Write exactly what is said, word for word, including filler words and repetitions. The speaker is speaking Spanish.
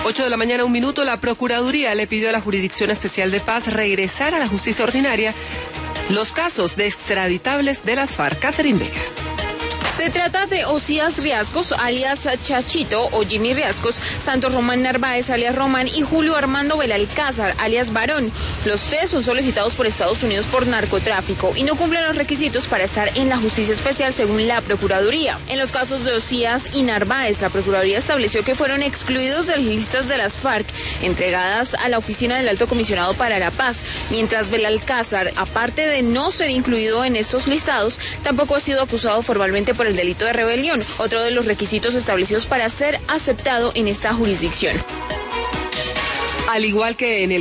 ocho de la mañana, un minuto, la Procuraduría le pidió a la Jurisdicción Especial de Paz regresar a la justicia ordinaria los casos de extraditables de las FARC. Catherine Vega. Se trata de Osías Riascos, alias Chachito, o Jimmy Riascos, Santos Román Narváez, alias Román, y Julio Armando Belalcázar, alias Barón. Los tres son solicitados por Estados Unidos por narcotráfico y no cumplen los requisitos para estar en la justicia especial según la Procuraduría. En los casos de Osías y Narváez, la Procuraduría estableció que fueron excluidos de las listas de las FARC entregadas a la Oficina del Alto Comisionado para la Paz, mientras Belalcázar, aparte de no ser incluido en estos listados, tampoco ha sido acusado formalmente por el delito de rebelión, otro de los requisitos establecidos para ser aceptado en esta jurisdicción. Al igual que en el